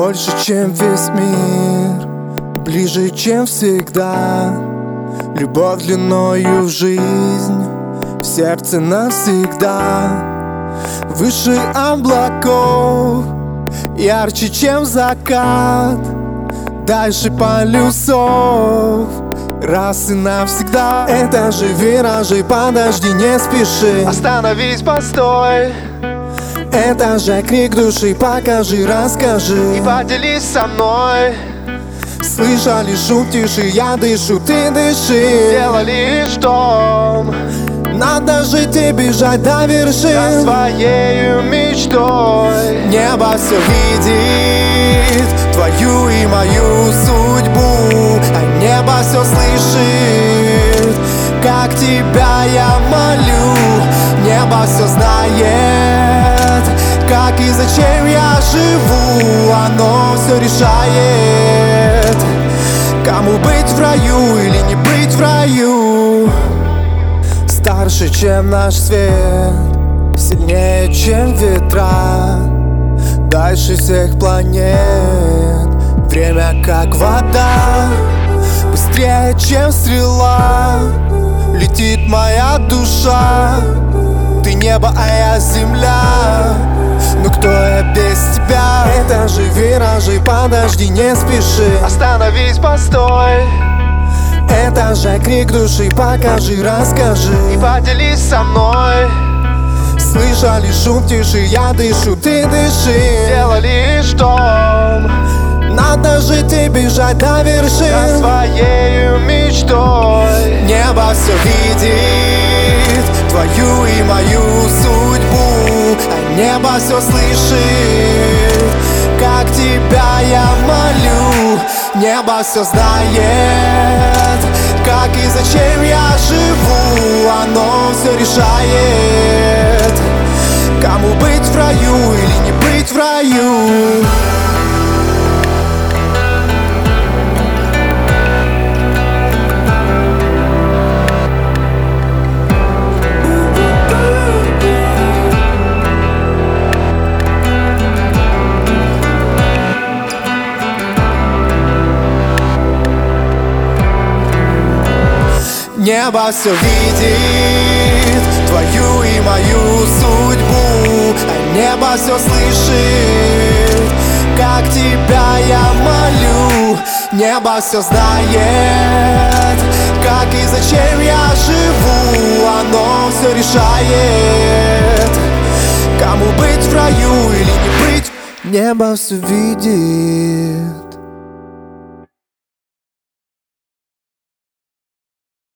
больше, чем весь мир, ближе, чем всегда. Любовь длиною в жизнь, в сердце навсегда. Выше облаков, ярче, чем закат, дальше полюсов, раз и навсегда. Это же виражи, подожди, не спеши, остановись, постой. Это же крик души, покажи, расскажи и поделись со мной. Слышали шум тиши, я дышу, ты дыши. Делали что? Надо жить и бежать до вершин, за своею мечтой. Небо все видит, твою и мою судьбу, а небо все слышит, как тебя я молю. Небо все знает, как и зачем я живу. Оно все решает, кому быть в раю или не быть в раю. Старше, чем наш свет, сильнее, чем ветра, дальше всех планет. Время как вода, быстрее, чем стрела, летит моя душа. Ты небо, а я земля, но кто я без тебя? Это же виражи, подожди, не спеши, остановись, постой. Это же крик души, покажи, расскажи и поделись со мной. Слышали шум тиши, я дышу, ты дыши. Делали что? Надо жить и бежать до вершин, за своею мечтой. Небо все видит, твою и мою судьбу, а небо все слышит, как тебя я молю. Небо все знает, как и зачем я живу. Оно все решает, кому быть в раю или не быть в раю. Небо все видит, твою и мою судьбу, а небо все слышит, как тебя я молю. Небо все знает, как и зачем я живу. Оно все решает, кому быть в раю или не быть. Небо все видит.